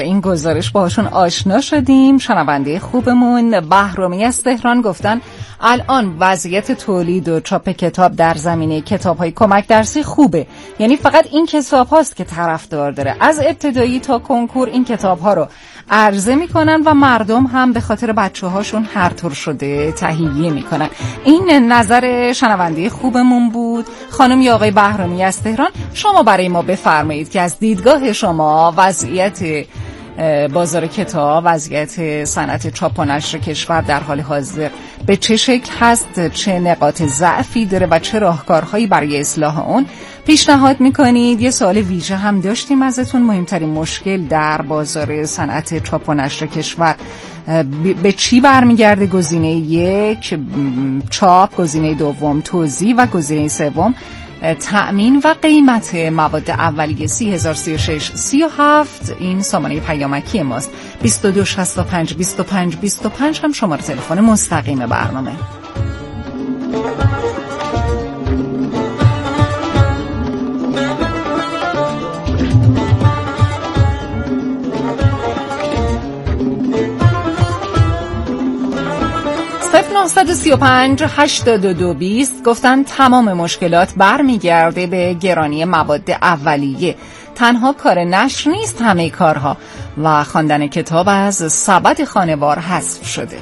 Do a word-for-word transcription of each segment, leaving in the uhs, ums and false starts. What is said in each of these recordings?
این گزارش باهاشون آشنا شدیم. شنونده خوبمون بهرامی از تهران گفتن الان وضعیت تولید و چاپ کتاب در زمینه کتاب‌های کمک درسی خوبه، یعنی فقط این کتاب هاست که طرفدار داره. از ابتدایی تا کنکور این کتاب ها رو عرضه میکنن و مردم هم به خاطر بچه هاشون هر طور شده تهیه میکنن. این نظر شنونده خوبمون بود. خانم یا آقای بهرامی از تهران، شما برای ما بفرمایید که از دیدگاه شما وضعیت بازار کتاب، وضعیت صنعت چاپ و نشر کشور در حال حاضر به چه شکل هست، چه نقاط ضعفی داره و چه راهکارهایی برای اصلاح اون پیشنهاد میکنید؟ یه سوال ویژه هم داشتیم ازتون. مهمترین مشکل در بازار صنعت چاپ و نشر کشور به چی برمیگرده؟ گزینه یک چاپ، گزینه دوم توزیع و گزینه سوم تأمین و قیمت مواد اولیه. سی هزار سی و شش سی و هفت این سامانه پیامکی ماست. بیست و دو شصت و پنج بیست و پنج بیست و پنج هم شماره تلفن مستقیم برنامه. نه سه پنج هشتاد و دو بیست گفتن تمام مشکلات برمیگرده به گرانی مواد اولیه. تنها کار نشر نیست، همه کارها و خواندن کتاب از سبد خانوار حذف شده.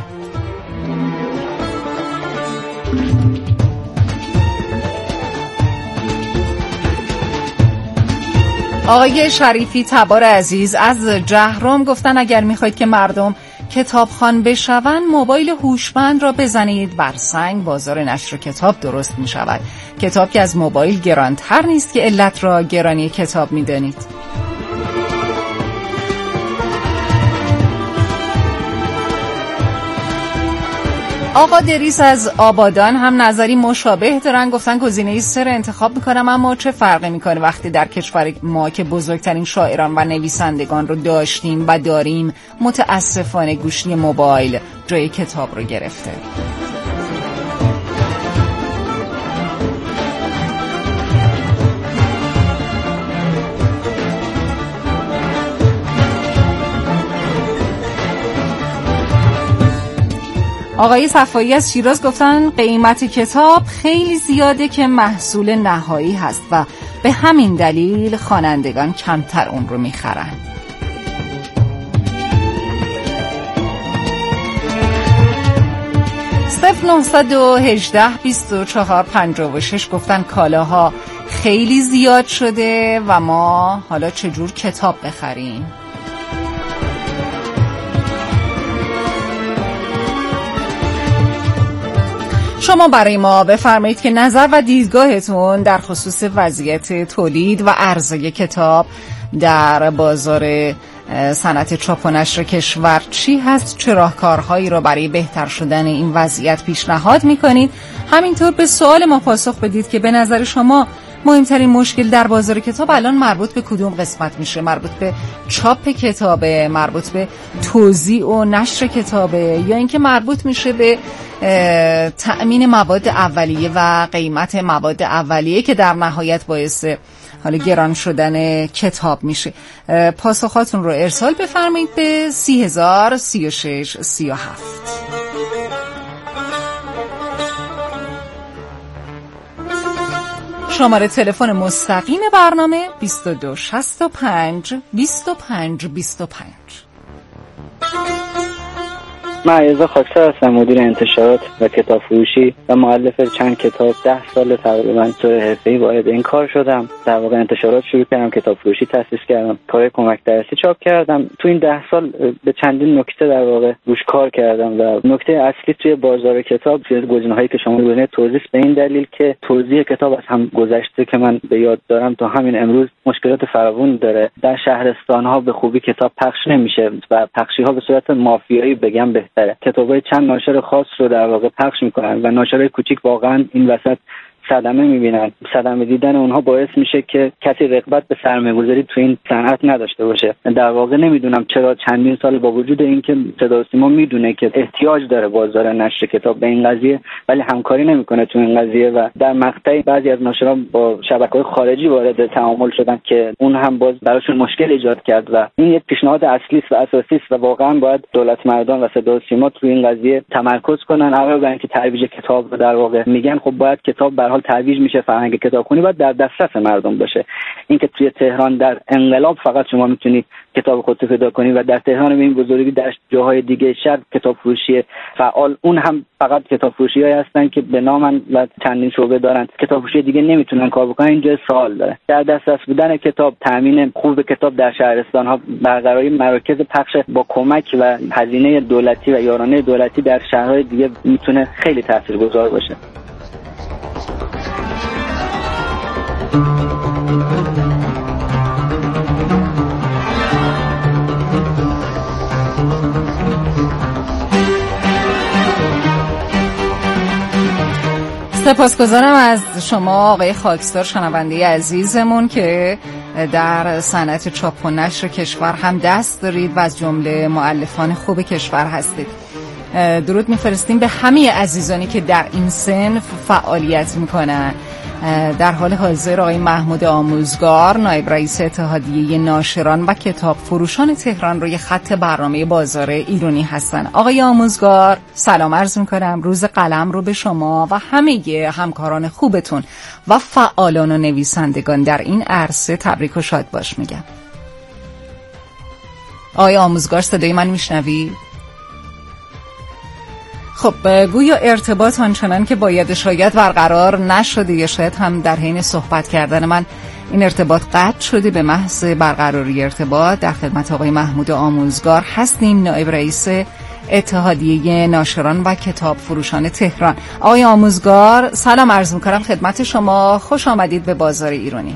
آقای شریفی تبار عزیز از جهرم گفتن اگر میخواید که مردم کتابخوان بشون، موبایل هوشمند را بزنید بر سنگ، بازار نشر کتاب درست می شود. کتاب که از موبایل گرانتر نیست که علت را گرانی کتاب می دانید. آقا دریس از آبادان هم نظری مشابه دارن. گفتن گزینه سه را انتخاب میکنم، اما چه فرقی میکنه وقتی در کشور ما که بزرگترین شاعران و نویسندگان رو داشتیم و داریم متاسفانه گوشی موبایل جای کتاب رو گرفته. آقای صفایی از شیراز گفتن قیمت کتاب خیلی زیاده که محصول نهایی هست و به همین دلیل خوانندگان کمتر اون رو میخرن. صفر نه یک هشت بیست و چهار پنجاه و شش گفتن کالاها خیلی زیاد شده و ما حالا چجور کتاب بخریم؟ شما برای ما بفرمایید که نظر و دیدگاهتون در خصوص وضعیت تولید و عرضه کتاب در بازار صنعت چاپ و نشر کشور چی هست، چه راهکارهایی را برای بهتر شدن این وضعیت پیشنهاد میکنید. همینطور به سوال ما پاسخ بدید که به نظر شما مهمترین مشکل در بازار کتاب الان مربوط به کدوم قسمت میشه؟ مربوط به چاپ کتابه، مربوط به توزیع و نشر کتابه، یا اینکه مربوط میشه به تأمین مواد اولیه و قیمت مواد اولیه که در نهایت باعث حالا گران شدن کتاب میشه؟ پاسخاتون رو ارسال بفرمایید به سی هزار سی و شش سی و هفت. شماره تلفن مستقیم برنامه بیست و دو شصت و پنج بیست و پنج بیست و پنج. من علیرضا خاکسار هستم، مدیر انتشارات و کتاب فروشی و مؤلف چند کتاب. ده سال تقریبا طور حرفه‌ای وارد این کار شدم. در واقع انتشارات شروع کردم، کتاب فروشی تأسیس کردم، کار کمک درسی چاپ کردم. تو این ده سال به چندین نکته در واقع روش کار کردم و نکته اصلی توی بازار کتاب گزینه‌هایی که شما گزینه توزیع به این دلیل که توزیع کتاب از هم گذشته که من به یاد دارم تا همین امروز مشکلات فراوان داره. در شهرستان‌ها به خوبی کتاب پخش نمیشه و پخشی‌ها به صورت مافیایی بگم بهتره. کتابای چند ناشر خاص رو در واقع پخش میکنن و ناشرای کوچیک واقعا این وسط صدمه میبینن. صدمه دیدن اونها باعث میشه که کسی رغبت به سرمایه‌گذاری تو این صنعت نداشته باشه. در واقع نمیدونم چرا چندین سال با وجود اینکه صدا و سیما میدونه که احتیاج داره بازار نشر کتاب به این قضیه، ولی همکاری نمیکنه تو این قضیه و در مقطعی بعضی از ناشران با شبکه‌های خارجی وارد تعامل شدن که اون هم باز براشون مشکل ایجاد کرد و این یک پیشنهاد اصلی و اساسی است و واقعا باید دولت مردان و صدا و سیما تو این قضیه تمرکز کنن. علاوه بر اینکه ترویج کتاب رو در واقع میگن، خب باید کتاب به هر حال ترویج میشه، فرهنگ کتابخوانی باید در دسترس مردم باشه. اینکه توی تهران در انقلاب فقط شما میتونید کتاب خودت پیدا کنی و در تهران به این بزرگی در جاهای دیگه شهر کتاب فروشی فعال، اون هم فقط کتاب فروشی‌هایی هستن که به نام و چندین شعبه دارن، کتاب فروشی دیگه نمیتونن کار بکنن. اینجا سوال داره. در دسترس بودن کتاب، تامین خوب کتاب در شهرستان‌ها، برقراری مراکز پخش با کمک و هزینه دولتی و یارانه دولتی در شهرهای دیگه میتونه خیلی تاثیرگذار باشه. سپاسگزارم از شما آقای خاکسار، شنونده عزیزمون که در صنعت چاپ و نشر کشور هم دست دارید و از جمله مؤلفان خوب کشور هستید. درود میفرستیم به همه عزیزانی که در این صنف فعالیت میکنن. در حال حاضر آقای محمود آموزگار، نایب رئیس اتحادیه ناشران و کتاب فروشان تهران، روی خط برنامه بازار ایرانی هستن. آقای آموزگار سلام عرض میکنم. روز قلم رو به شما و همه همکاران خوبتون و فعالان و نویسندگان در این عرصه تبریک و شاد باش میگم. آقای آموزگار صدای من میشنوید؟ خب گویا ارتباط آنچنان که باید شاید برقرار نشده، یا شاید هم در حین صحبت کردن من این ارتباط قطع شده. به محض برقراری ارتباط در خدمت آقای محمود آموزگار هستیم، نایب رئیس اتحادیه ناشران و کتاب فروشان تهران. آقای آموزگار سلام عرض می‌کنم خدمت شما، خوش آمدید به بازار ایرانی.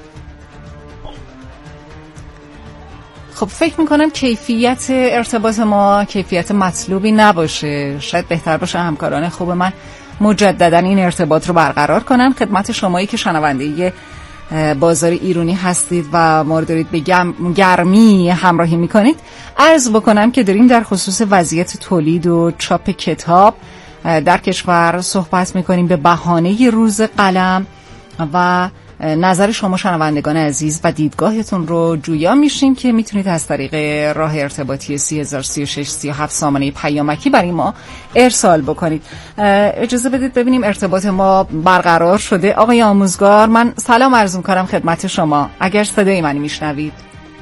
خب فکر میکنم کیفیت ارتباط ما کیفیت مطلوبی نباشه، شاید بهتر باشه همکاران خوب من مجددا این ارتباط رو برقرار کنن. خدمت شمایی که شنونده بازار ایرانی هستید و ما رو دارید به گرمی همراهی میکنید، عرض بکنم که داریم در خصوص وضعیت تولید و چاپ کتاب در کشور صحبت میکنیم به بهانه روز قلم و نظر شما شنوندگان عزیز و دیدگاهتون رو جویا میشیم که میتونید از طریق راه ارتباطی سی هزار سی و شش سی و هفت سامانه پیامکی برای ما ارسال بکنید. اجازه بدید ببینیم ارتباط ما برقرار شده. آقای آموزگار من سلام عرض میکنم خدمت شما، اگر صدای منی میشنوید.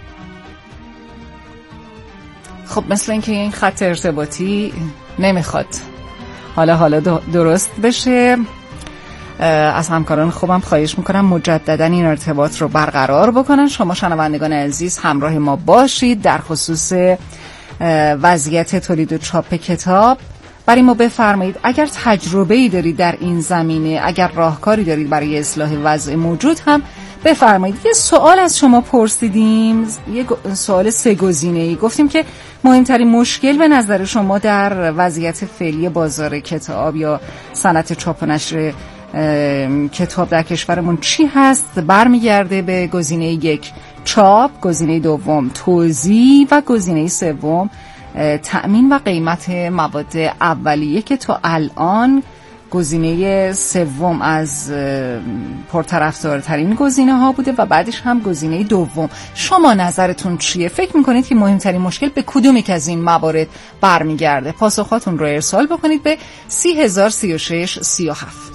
خب مثل اینکه این خط ارتباطی نمیخواد حالا حالا درست بشه. از همکاران خوبم خواهش میکنم مجددا این ارتباط رو برقرار بکنن. شما شنوندگان عزیز همراه ما باشید در خصوص وضعیت تولید و چاپ کتاب. برای ما بفرمایید اگر تجربه‌ای دارید در این زمینه، اگر راهکاری دارید برای اصلاح وضع موجود هم بفرمایید. یه سوال از شما پرسیدیم، یه سوال سه گزینه‌ای، گفتیم که مهمترین مشکل به نظر شما در وضعیت فعلی بازار کتاب یا صنعت چاپ و نشر کتاب در کشورمون چی هست؟ برمیگرده به گزینه یک چاپ، گزینه دوم توزیع و گزینه سوم تأمین و قیمت مواد اولیه که تا الان گزینه سوم از پرطرفدارترین گزینه ها بوده و بعدش هم گزینه دوم. شما نظرتون چیه؟ فکر میکنید که مهمترین مشکل به کدوم یک از این موارد برمیگرده؟ پاسخاتون رو ارسال بکنید به سی هزار سی و شش سی و هفت.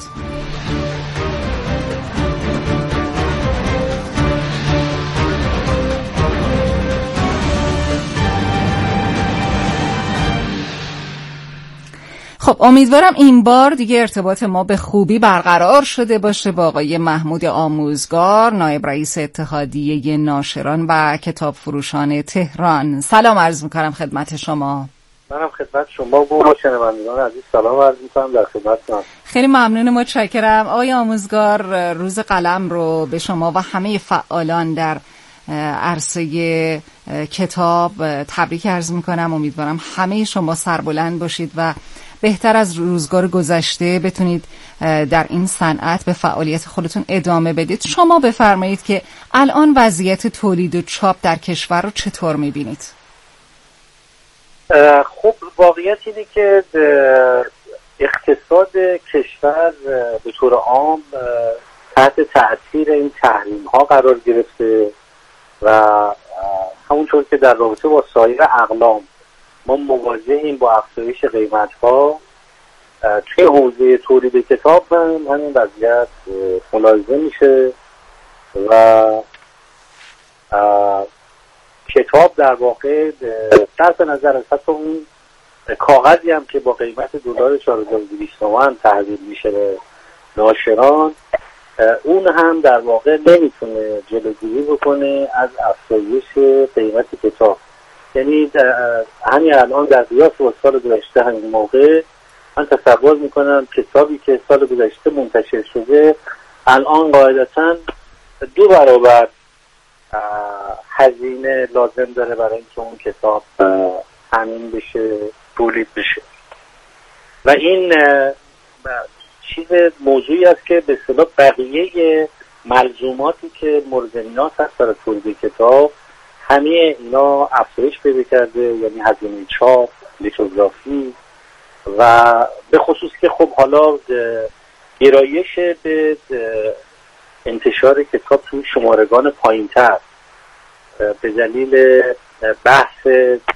خب امیدوارم این بار دیگه ارتباط ما به خوبی برقرار شده باشه با آقای محمود آموزگار، نایب رئیس اتحادیه ناشران و کتاب فروشان تهران. سلام عرض میکنم خدمت شما. منم خدمت شما و شنوندگان عزیز سلام عرض میکنم، در خدمتتونم. خیلی ممنون، متشکرم. آقای آموزگار روز قلم رو به شما و همه فعالان در عرصه کتاب تبریک عرض میکنم. امیدوارم همه شما سربلند باشید و بهتر از روزگار گذشته بتونید در این صنعت به فعالیت خودتون ادامه بدید. شما بفرمایید که الان وضعیت تولید و چاپ در کشور رو چطور میبینید؟ خب واقعیت اینه که اقتصاد کشور به طور عام تحت تأثیر این تحریم ها قرار گرفته و همونطور که در رابطه با سایر اقلام ما مواجهیم با افزایش قیمت ها، توی حوزه تولید کتاب هم همین وضعیت ملاحظه میشه و کتاب در واقع صرف نظر از حتی اون کاغذی هم که با قیمت دلار چهار هزار و دویست تومان تحویل میشه به ناشران، اون هم در واقع نمیتونه جلوگیری بکنه از افزایش قیمت کتاب. یعنی همین الان در قیاس با سال گذشته همین موقع من تصور میکنم کتابی که سال گذشته منتشر شده الان قاعدتا دو برابر هزینه لازم داره برای اینکه اون کتاب تامین بشه، تولید بشه. و این چیز موضوعی است که به اصطلاح بقیه ملزوماتی که مورد نیاز هست برای تولید کتاب همه اینا افزایش پیدا کرده، یعنی هزینه چاپ، لیتوگرافی و به خصوص که خب حالا گرایش به انتشار کتاب توی شمارگان پایین‌تر به دلیل بحث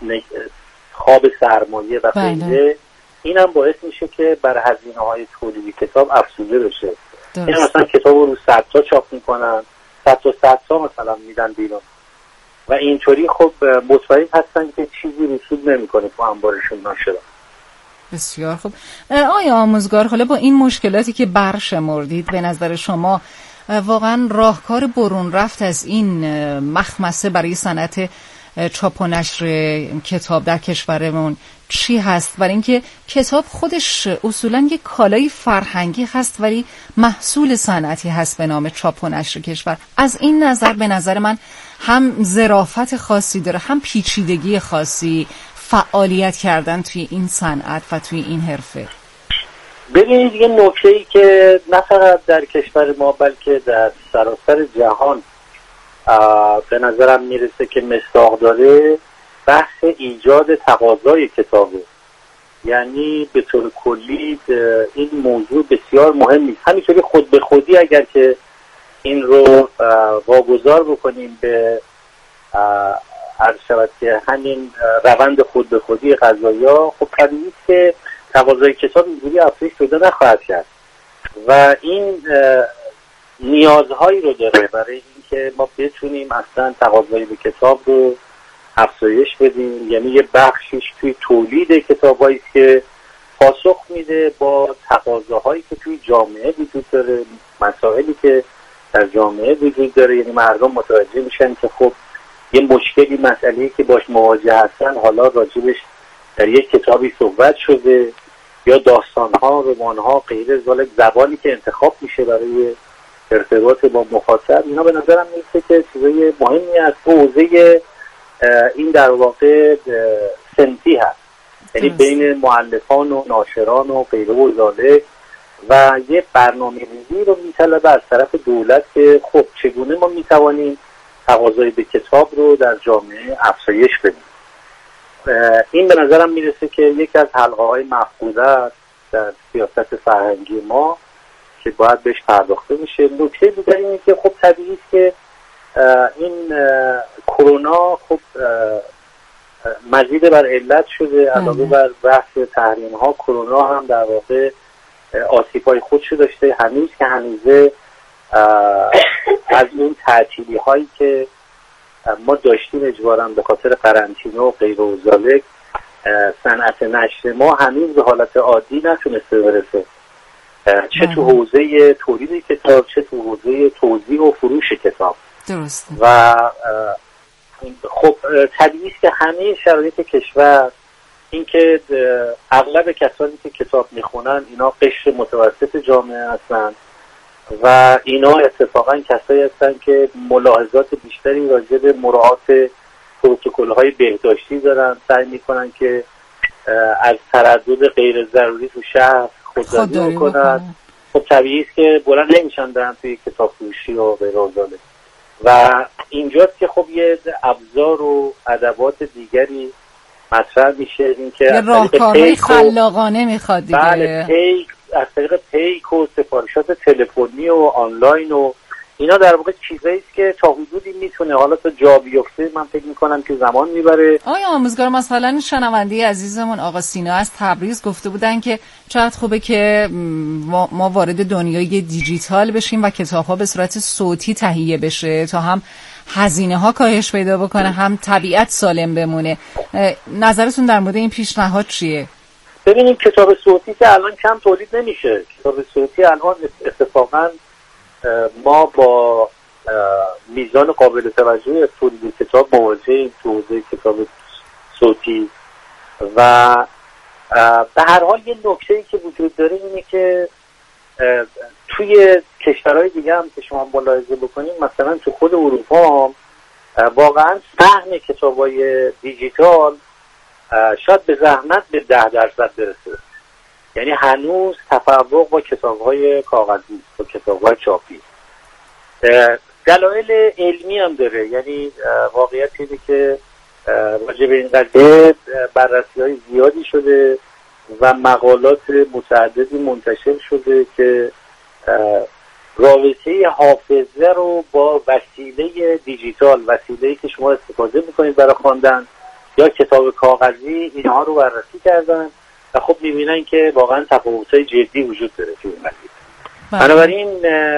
خواب سرمایه و غیره، این هم باعث میشه که بر هزینه های تولید کتاب افزوده بشه. این مثلا کتاب رو صد تا چاپ میکنن، صد تا صد تا مثلا میدن بیرون و اینطوری خب مطمئن هستن که چیزی رسوب نمیکنه تو انبارشون ناشران. بسیار خوب. آیا آموزگار، حالا با این مشکلاتی که برشمردید به نظر شما واقعا راهکار برون رفت از این مخمسه برای صنعت چاپ و نشر کتاب در کشورمون چی هست؟ برای اینکه کتاب خودش اصولا یک کالای فرهنگی هست ولی محصول صنعتی هست به نام چاپ و نشر کشور. از این نظر به نظر من هم ظرافت خاصی داره هم پیچیدگی خاصی فعالیت کردن توی این صنعت و توی این حرفه. ببینید یه نکته‌ای که نه فقط در کشور ما بلکه در سراسر جهان به نظرم میرسه که مصداق داره، بحث ایجاد تقاضای کتابه. یعنی به طور کلی این موضوع بسیار مهمی است. همینطوری خود به خودی اگر که این رو واگذار بکنیم به عرض شود که همین روند خود به خودی قضایا، خب طبیعیه که تقاضای کتاب اینجوری افزایش پیدا نخواهد کرد و این نیازهایی رو داره برای اینکه ما بتونیم اصلا تقاضای به کتاب رو افزایش بدیم. یعنی یه بخشش توی تولید کتابایی که پاسخ میده با تقاضاهایی که توی جامعه وجود داره، مسائلی که در جامعه وجود داره. یعنی مردم متوجه میشن که خب یه مشکلی، مسئله‌ای که باش مواجه هستن حالا راجبش در یک کتابی صحبت شده یا داستان‌ها، رمان‌ها، غیره، ذالک زبانی که انتخاب میشه برای ارتباط با مخاطب. اینا به نظرم میاد که چیزای مهمی است. حوزه این در واقع صنفی هست، یعنی بین مؤلفان و ناشران و غیره و ذالک و یه برنامه‌ریزی رو میطلبه از طرف دولت که خب چگونه ما میتوانیم تقاضای به کتاب رو در جامعه افزایش بدیم. این به نظرم میرسه که یکی از حلقه‌های مفقوده است در سیاست فرهنگی ما که باید بهش پرداخته میشه. نکته دیگر اینه که خب طبیعیه که این کرونا خب مزید بر علت شده، علاوه بر بحث تحریم ها، کرونا هم در واقع آسیب‌های خودشو داشته. هنوز که هنوزه از اون تعطیلی هایی که ما داشتیم اجباراً به خاطر قرنطینه و غیر و ذالک، صنعت نشر ما هنوز به حالت عادی نتونسته برسه، چه تو حوزه تولید کتاب چه تو حوزه توزیع و فروش کتاب. درست. و خب طبیعیه که همه شرایط کشور، اینکه اغلب کسانی که کتاب میخونن اینا قشر متوسط جامعه هستن و اینا اتفاقا کسایی هستن که ملاحظات بیشتری راجع به مراعات پروتکل‌های بهداشتی دارن، سعی میکنن که از تردد غیر ضروری تو شهر خودداری کنن. خب طبیعی است که بلند نمیشن برن توی کتاب فروشی و غیر آزاده و اینجاست که خب یه ابزار و ادوات دیگری مطرح میشه، این که یه راهکارهای خلاقانه میخواد دیگه. بله، پیک از طریق پیک و سفارشات تلفنی و آنلاین و اینا در واقع چیزایی است که تا حدودی میتونه، حالا تا جا بیفته من فکر میکنم که زمان میبره. آقای آموزگار، مثلا شنونده عزیزمون آقا سینا از تبریز گفته بودن که چقدر خوبه که ما وارد دنیای دیجیتال بشیم و کتاب‌ها به صورت صوتی تهیه بشه تا هم هزینه ها کاهش پیدا بکنه هم طبیعت سالم بمونه. نظرتون در مورد این پیشنهاد چیه؟ ببینید کتاب صوتی که الان کم تولید نمیشه. کتاب صوتی الان اتفاقاً ما با میزان قابل توجهی تولید کتاب مواجهیم تو حوزه کتاب صوتی و به هر حال یه نکته‌ای که وجود داره اینه که توی کشورهای دیگه هم که شما ملاحظه بکنید، مثلا تو خود اروپا واقعا سهم کتاب‌های دیجیتال شاید به زحمت به ده درصد برسه. یعنی هنوز تفوق با کتاب‌های کاغذی، با کتاب‌های چاپی. دلایل علمی هم داره، یعنی واقعیت اینه که راجع به این قضیه بررسی‌های زیادی شده و مقالات متعددی منتشر شده که رابطه حافظه رو با وسیله دیجیتال، وسیله‌ای که شما استفاده می‌کنید برای خواندن یا کتاب کاغذی، اینها رو بررسی کردن و خب می‌بینن که واقعا تفاوت‌های جدی وجود داره توی این قضیه. بنابراین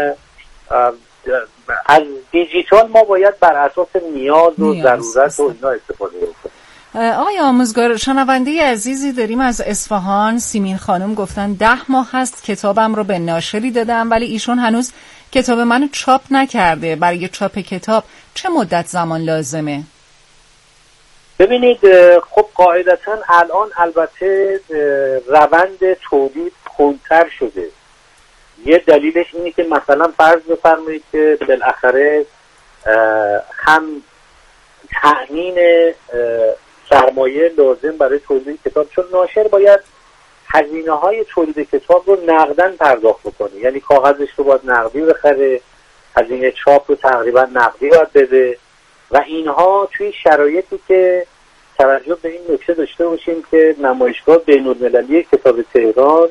از دیجیتال ما باید بر اساس نیاز و ضرورت و اینا استفاده بکنیم. آقای آموزگار، شنونده عزیزی داریم از اصفهان، سیمین خانم گفتن ده ماه هست کتابم رو به ناشری دادم ولی ایشون هنوز کتاب منو چاپ نکرده. برای چاپ کتاب چه مدت زمان لازمه؟ ببینید خب قاعدتا الان البته روند تولید کندتر شده. یه دلیلش اینه که مثلا فرض بفرمایید که بالاخره هم تأمین سرمایه لازم برای تولید کتاب، چون ناشر باید هزینه های تولید کتاب رو نقدن پرداخت بکنه، یعنی کاغذش رو باید نقدی بخره، هزینه چاپ رو تقریبا نقدی باید بده و اینها توی شرایطی که توجه به این نکته داشته باشیم که نمایشگاه بین‌المللی کتاب تهران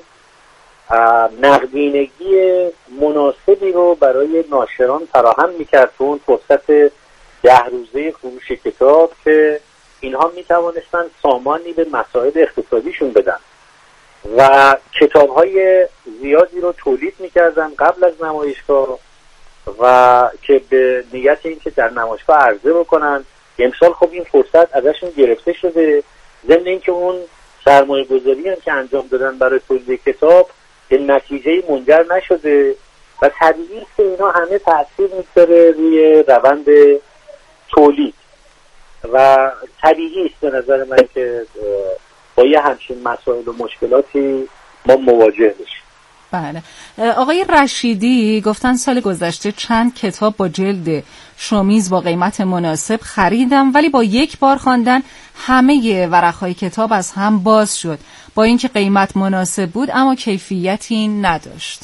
نقدینگی مناسبی رو برای ناشران فراهم میکرد تو اون فرصت ده روزه فروش کتاب که اینها میتوانستن سامانی به مسائل اقتصادیشون بدن و کتاب‌های زیادی رو تولید میکردن قبل از نمایشگاه و که به نیت این که در نمایشگاه عرضه بکنن. امسال خب این فرصت ازشون گرفته شده، ضمن اینکه اون سرمایه گذاری هم که انجام دادن برای تولید کتاب به نتیجه منجر نشده و طبیعی است که اینا همه تأثیر میذاره روی روند تولید و طبیعی است به نظر من که با یه همچین مسائل و مشکلاتی ما مواجه بشیم. بله. آقای رشیدی گفتن سال گذشته چند کتاب با جلد شومیز با قیمت مناسب خریدم ولی با یک بار خواندن همه ورقهای کتاب از هم باز شد، با اینکه قیمت مناسب بود اما کیفیتی نداشت.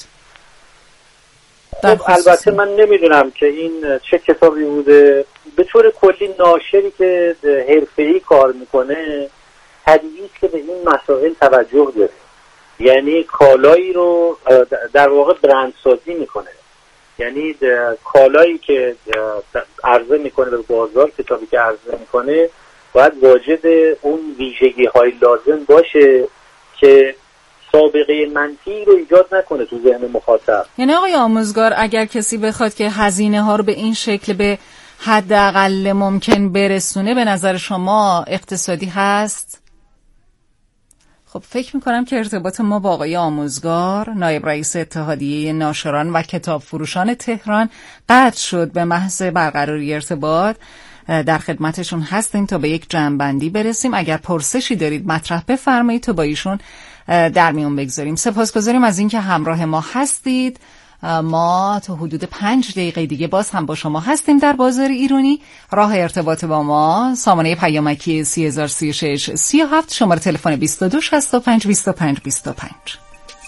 خب البته من نمیدونم که این چه کتابی بوده. به طور کلی ناشری که حرفه‌ای کار میکنه طبیعی است که به این مسائل توجه داره، یعنی کالایی رو در واقع برندسازی میکنه، یعنی کالایی که عرضه میکنه به بازار، کتابی که عرضه میکنه باید واجد اون ویژگی های لازم باشه که سابقه منفی رو ایجاد نکنه تو ذهن مخاطب. یعنی آقای آموزگار اگر کسی بخواد که هزینه ها رو به این شکل به حداقل ممکن برسونه، به نظر شما اقتصادی هست؟ خب فکر میکنم که ارتباط ما با آقای آموزگار، نایب رئیس اتحادیه ناشران و کتاب فروشان تهران قطع شد. به محض برقراری ارتباط در خدمتشون هستیم تا به یک جمع‌بندی برسیم. اگر پرسشی دارید مطرح بفرمایید تا با ایشون در میون بگذاریم. سپاسگزاریم از اینکه همراه ما هستید. ما تا حدود پنج دقیقه دیگه باز هم با شما هستیم در بازار ایرانی. راه ارتباط با ما سامانه پیامکی سی هزار سی و شش سی و هفت، شماره تلفن بیست و دو شصت و پنج بیست و پنج بیست و پنج.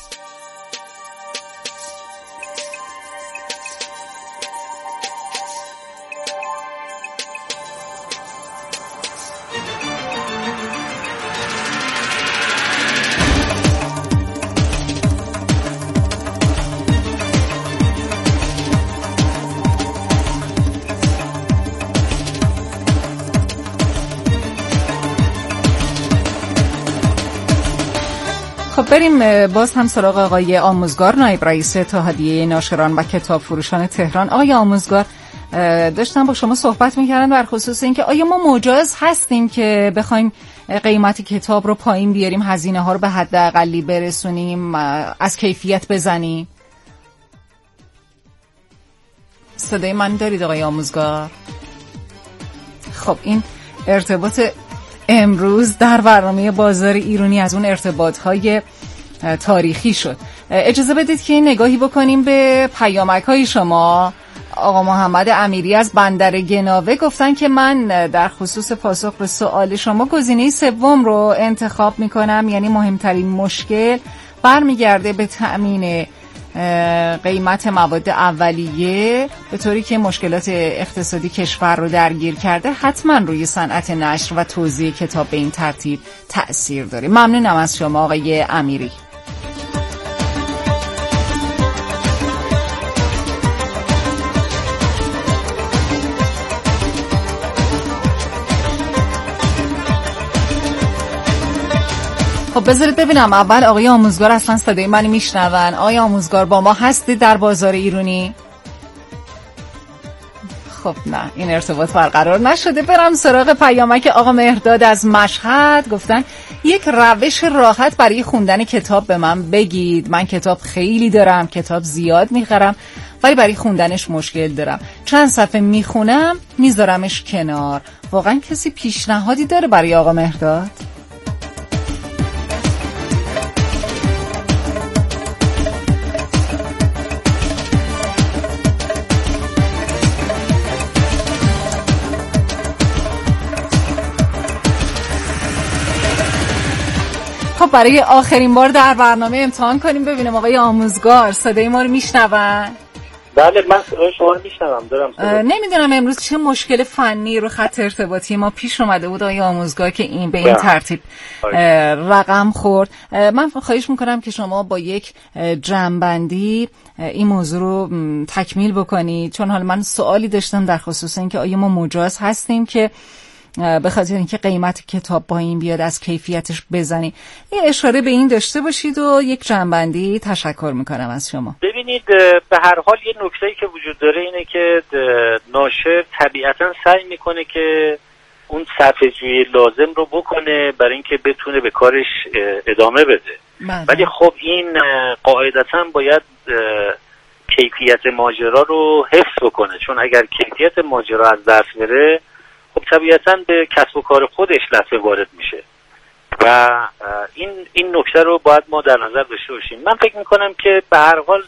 خب بریم باز هم سراغ آقای آموزگار، نایب رئیس اتحادیه ناشران و کتاب فروشان تهران. آقای آموزگار، داشتم با شما صحبت می‌کردم بر خصوص اینکه آیا ما مجاز هستیم که بخوایم قیمت کتاب رو پایین بیاریم، هزینه ها رو به حد اقلی برسونیم، از کیفیت بزنیم؟ صدای من دارید آقای آموزگار؟ خب این ارتباط امروز در برنامه بازار ایرانی از اون ارتباط‌های تاریخی شد. اجازه بدید که نگاهی بکنیم به پیامک‌های شما. آقا محمد امیری از بندر گناوه گفتن که من در خصوص پاسخ به سوال شما گزینه سوم رو انتخاب میکنم، یعنی مهمترین مشکل برمیگرده به تأمین قیمت مواد اولیه به طوری که مشکلات اقتصادی کشور رو درگیر کرده، حتما روی صنعت نشر و توزیع کتاب به این ترتیب تأثیر داره. ممنونم از شما آقای امیری. خب بذارید ببینم اول آقای آموزگار اصلا صدای منو میشنون. آقای آموزگار با ما هستید در بازار ایرانی؟ خب نه، این ارتباط برقرار نشده. برم سراغ پیامک آقا مهرداد از مشهد. گفتن یک روش راحت برای خوندن کتاب به من بگید. من کتاب خیلی دارم، کتاب زیاد میخرم، ولی برای خوندنش مشکل دارم. چند صفحه میخونم میذارمش کنار. واقعا کسی پیشنهادی داره برای آقا مهرداد؟ خب برای آخرین بار در برنامه امتحان کنیم ببینم آقای آموزگار صدای ما رو میشنون؟ بله من صدای شما رو میشنوم. دارم نمیدونم امروز چه مشکل فنی رو خط ارتباطی ما پیش اومده بود آقای آموزگار که این به این ترتیب رقم خورد. من خواهش میکنم که شما با یک جمع‌بندی این موضوع رو تکمیل بکنید، چون حالا من سوالی داشتم در خصوص اینکه آیا ما مجاز هستیم که به خاطر اینکه قیمت کتاب پایین بیاد از کیفیتش بزنی. یه اشاره به این داشته باشید و یک جنبندی. تشکر میکنم از شما. ببینید به هر حال یه نکته‌ای که وجود داره اینه که ناشر طبیعتاً سعی میکنه که اون صرفه‌جویی لازم رو بکنه برای اینکه بتونه به کارش ادامه بده. بله. ولی خب این قاعدتاً باید کیفیت ماجرا رو حفظ بکنه، چون اگر کیفیت ماجرا از دست بره خب طبیعتاً به کسب و کار خودش لطمه وارد میشه و این این نکته رو باید ما در نظر داشته باشیم. من فکر میکنم که به هر حال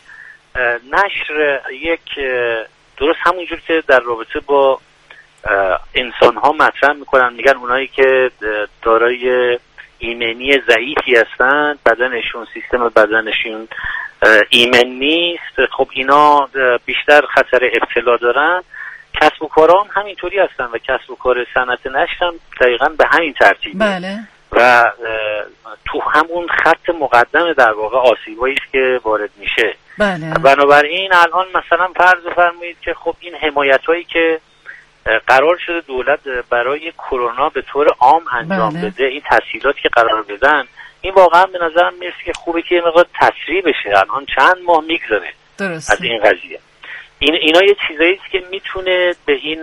نشر یک درست همونجور که در رابطه با انسان ها مطرح میکنن، میگن اونایی که دارای ایمنی ضعیفی هستن، بدنشون سیستم بدنشون ایمن نیست، خب اینا بیشتر خطر ابتلا دارن. کسب و کارها هم همینطوری هستن و کسب و کار صنعت نشر هم دقیقاً به همین ترتیبه. بله. و تو همون خط مقدم در واقع آسیبایی است که وارد میشه. بله. بنابراین الان مثلا فرض بفرمایید که خب این حمایتایی که قرار شده دولت برای کرونا به طور عام انجام بله. بده، این تسهیلاتی که قرار بدن، این واقعا به نظرم میرسه که خوبه که یه مقدار تسریع بشه. الان چند ماه میگذره از این قضیه. این اینا یه چیزایی است که میتونه به این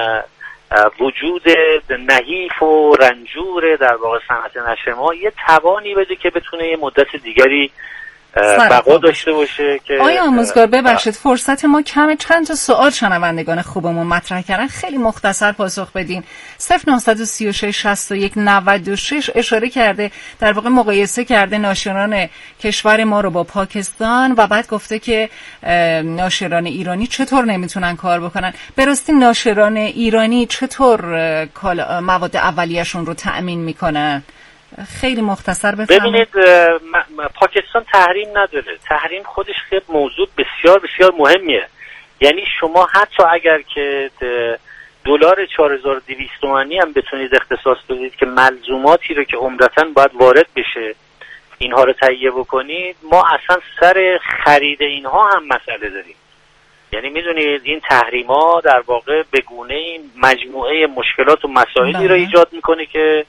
وجود نحیف و رنجور در واقع صنعت نشر ما یه توانی بده که بتونه یه مدت دیگری بقا داشته باشه. که آیا آموزگار ببخشید فرصت ما کمه، چند تا سوال شنوندگان خوبمون مطرح کردن، خیلی مختصر پاسخ بدین. صفر نه سه شش شصت و یک نود و شش اشاره کرده، در واقع مقایسه کرده ناشران کشور ما رو با پاکستان و بعد گفته که ناشران ایرانی چطور نمیتونن کار بکنن. به راستی ناشران ایرانی چطور مواد اولیه‌شون رو تأمین میکنن؟ خیلی مختصر بفرمایید. ببینید پاکستان تحریم نداره. تحریم خودش خیلی موضوع بسیار بسیار مهمیه. یعنی شما حتی اگر که دلار چهار هزار و دویست تومانی هم بتونید اختصاص بدید که ملزوماتی رو که عمدتاً باید وارد بشه اینها رو تهیه بکنید، ما اصلا سر خرید اینها هم مسئله داریم. یعنی میدونید این تحریم‌ها در واقع به گونه‌ای مجموعه مشکلات و مسائلی رو ایجاد میکنه که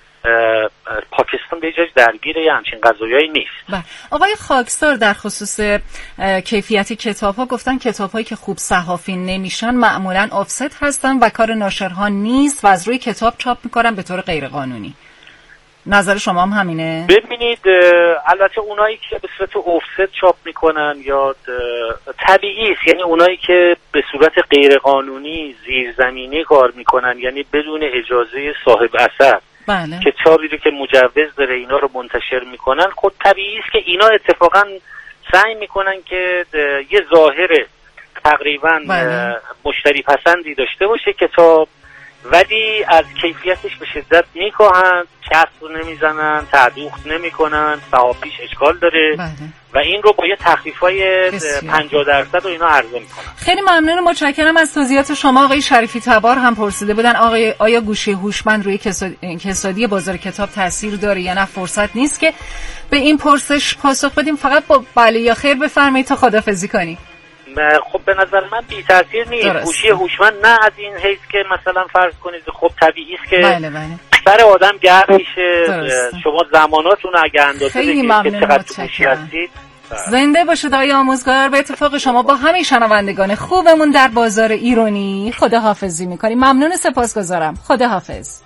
پاکستان به جای درگیر یه همچین قضایایی نیست. بله. آقای خاکسار در خصوص کیفیت کتاب ها گفتن کتاب هایی که خوب صحافی نمیشن معمولا آفست هستن و کار ناشرها نیست و از روی کتاب چاپ میکنن به طور غیر قانونی. نظر شما هم همینه؟ ببینید البته اونایی که به صورت آفست چاپ میکنن یا طبیعی است، یعنی اونایی که به صورت غیر قانونی زیرزمینی کار میکنن، یعنی بدون اجازه صاحب اثر، بله. کتابی رو که مجوز داره اینا رو منتشر میکنن، خود طبیعی است که اینا اتفاقا سعی میکنن که یه ظاهر تقریبا بله. مشتری پسندی داشته باشه کتاب، ولی از کیفیتش به شدت میکاهن، کسر نمیزنن، تعدوخت نمیکنن، صحافیش اشکال داره بله. و این رو با یه تخفیفای پنجاه درصد و اینا عرضه میکنن. خیلی ممنون، متشکرم از توضیحات شما. آقای شریفی تبار هم پرسیده بودن آقای آیا گوشه هوشمند روی کسادی بازار کتاب تاثیر داره یا نه؟ فرصت نیست که به این پرسش پاسخ بدیم، فقط با بله یا خیر بفرمایید تا خداحافظی کنیم. خب به نظر من بی تاثیر نیست. گوشی هوشمند نه از این حیث که مثلا فرض کنید خب طبیعی است که بله بله. سر آدم گرم میشه. شما زماناتون اگه اندازه بگیرید که چقدر گوشی هستید. زنده باشید آقای آموزگار. به اتفاق شما با همه شنوندگان خوبمون در بازار ایرانی خداحافظی میکنیم. ممنون، سپاسگزارم. خداحافظ.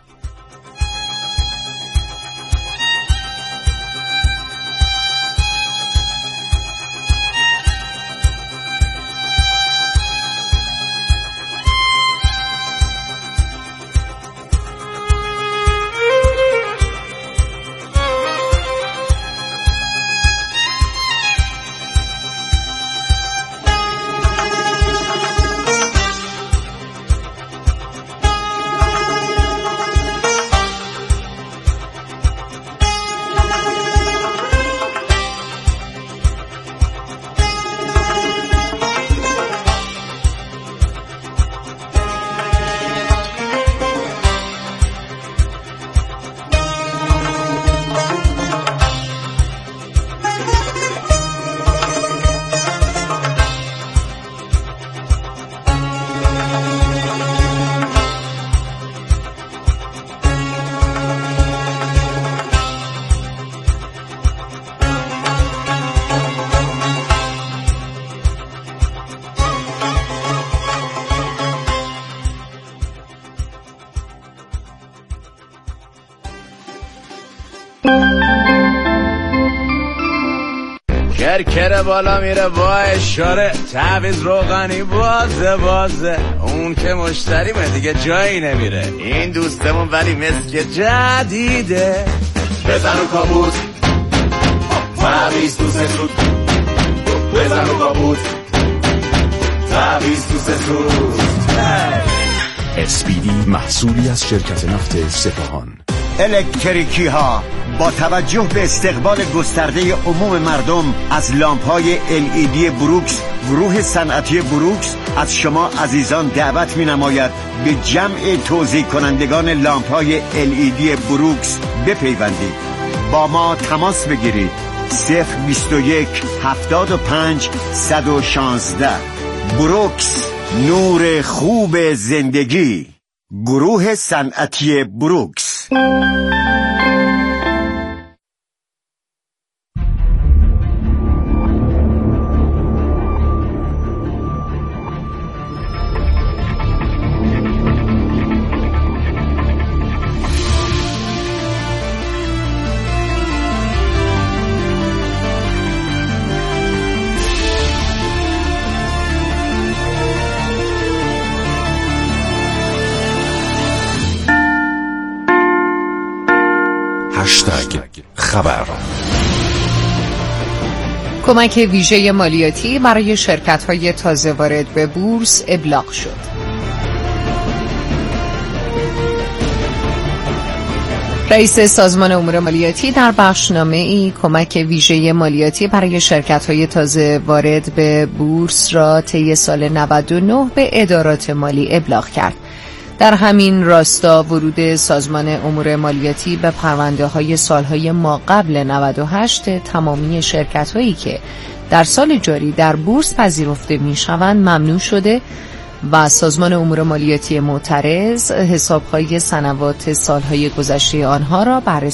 کرکر بالا میره با اشاره، تعویض روغنی بازه بازه، اون که مشتریمه دیگه جایی نمیره. این دوستمون ولی مسک جدیده، بزن و کابوت تعویض تو سسود، بزن و کابوت تعویض تو سسود. اسپیدی محصولی از شرکت نفت سپاهان. الکتریکی ها با توجه به استقبال گسترده عموم مردم از لامپ‌های ال ای دی بروکس، گروه صنعتی بروکس از شما عزیزان دعوت می‌نماید به جمع توزیع کنندگان لامپ‌های ال ای دی بروکس بپیوندید. با ما تماس بگیرید. صفر بیست و یک هفتاد و پنج صد و شانزده. بروکس، نور خوب زندگی. گروه صنعتی بروکس. هشتگ خبر. کمک ویژه مالیاتی برای شرکت‌های تازه وارد به بورس ابلاغ شد. رئیس سازمان امور مالیاتی در بخشنامه‌ای کمک ویژه مالیاتی برای شرکت‌های تازه وارد به بورس را طی سال نود و نه به ادارات مالی ابلاغ کرد. در همین راستا ورود سازمان امور مالیاتی به پرونده‌های سالهای ما قبل نود و هشت تمامی شرکت‌هایی که در سال جاری در بورس پذیرفته می‌شوند ممنوع شده و سازمان امور مالیاتی معترض حساب‌های سنوات سالهای گذشته آنها را بررسی